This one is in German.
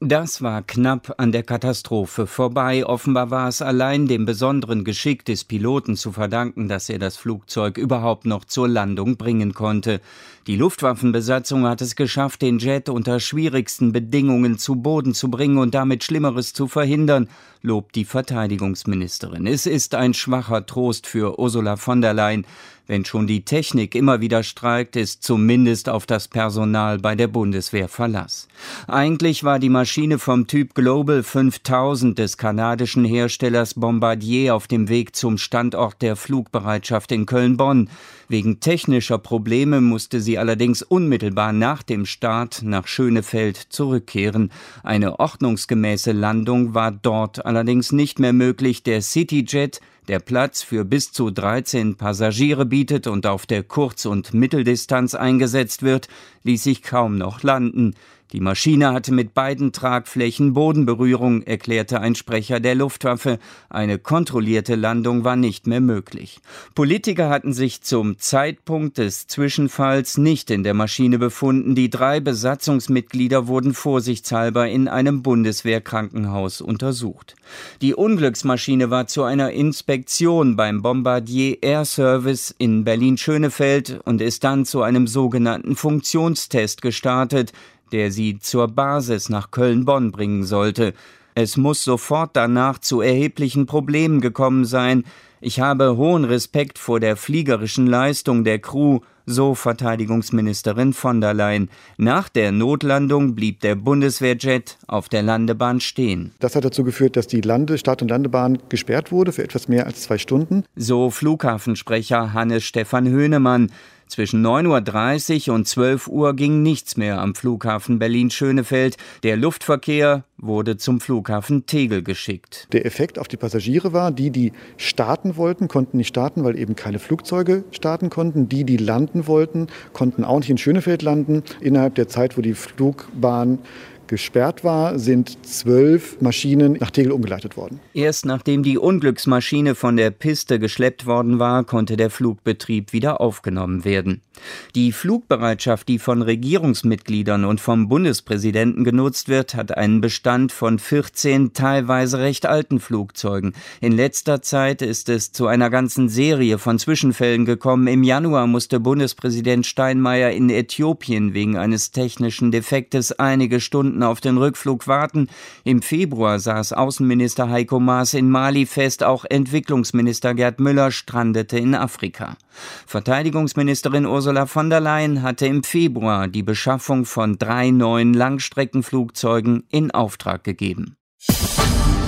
Das war knapp an der Katastrophe vorbei. Offenbar war es allein dem besonderen Geschick des Piloten zu verdanken, dass er das Flugzeug überhaupt noch zur Landung bringen konnte. Die Luftwaffenbesatzung hat es geschafft, den Jet unter schwierigsten Bedingungen zu Boden zu bringen und damit Schlimmeres zu verhindern, lobt die Verteidigungsministerin. Es ist ein schwacher Trost für Ursula von der Leyen. Wenn schon die Technik immer wieder streikt, ist zumindest auf das Personal bei der Bundeswehr Verlass. Eigentlich war die Maschine vom Typ Global 5000 des kanadischen Herstellers Bombardier auf dem Weg zum Standort der Flugbereitschaft in Köln-Bonn. Wegen technischer Probleme musste sie allerdings unmittelbar nach dem Start nach Schönefeld zurückkehren. Eine ordnungsgemäße Landung war dort allerdings nicht mehr möglich. Der CityJet, der Platz für bis zu 13 Passagiere bietet und auf der Kurz- und Mitteldistanz eingesetzt wird, ließ sich kaum noch landen. Die Maschine hatte mit beiden Tragflächen Bodenberührung, erklärte ein Sprecher der Luftwaffe. Eine kontrollierte Landung war nicht mehr möglich. Politiker hatten sich zum Zeitpunkt des Zwischenfalls nicht in der Maschine befunden. Die 3 Besatzungsmitglieder wurden vorsichtshalber in einem Bundeswehrkrankenhaus untersucht. Die Unglücksmaschine war zu einer Inspektion beim Bombardier Air Service in Berlin-Schönefeld und ist dann zu einem sogenannten Funktionstest gestartet, der sie zur Basis nach Köln-Bonn bringen sollte. Es muss sofort danach zu erheblichen Problemen gekommen sein. Ich habe hohen Respekt vor der fliegerischen Leistung der Crew, so Verteidigungsministerin von der Leyen. Nach der Notlandung blieb der Bundeswehrjet auf der Landebahn stehen. Das hat dazu geführt, dass die Start- und Landebahn gesperrt wurde für etwas mehr als 2 Stunden. So Flughafensprecher Hannes-Stefan Höhnemann. Zwischen 9:30 Uhr und 12 Uhr ging nichts mehr am Flughafen Berlin-Schönefeld. Der Luftverkehr wurde zum Flughafen Tegel geschickt. Der Effekt auf die Passagiere war, die starten wollten, konnten nicht starten, weil eben keine Flugzeuge starten konnten. Die landen wollten, konnten auch nicht in Schönefeld landen. Innerhalb der Zeit, wo die Flugbahn gesperrt war, sind 12 Maschinen nach Tegel umgeleitet worden. Erst nachdem die Unglücksmaschine von der Piste geschleppt worden war, konnte der Flugbetrieb wieder aufgenommen werden. Die Flugbereitschaft, die von Regierungsmitgliedern und vom Bundespräsidenten genutzt wird, hat einen Bestand von 14 teilweise recht alten Flugzeugen. In letzter Zeit ist es zu einer ganzen Serie von Zwischenfällen gekommen. Im Januar musste Bundespräsident Steinmeier in Äthiopien wegen eines technischen Defektes einige Stunden auf den Rückflug warten. Im Februar saß Außenminister Heiko Maas in Mali fest. Auch Entwicklungsminister Gerd Müller strandete in Afrika. Verteidigungsministerin Ursula von der Leyen hatte im Februar die Beschaffung von 3 neuen Langstreckenflugzeugen in Auftrag gegeben.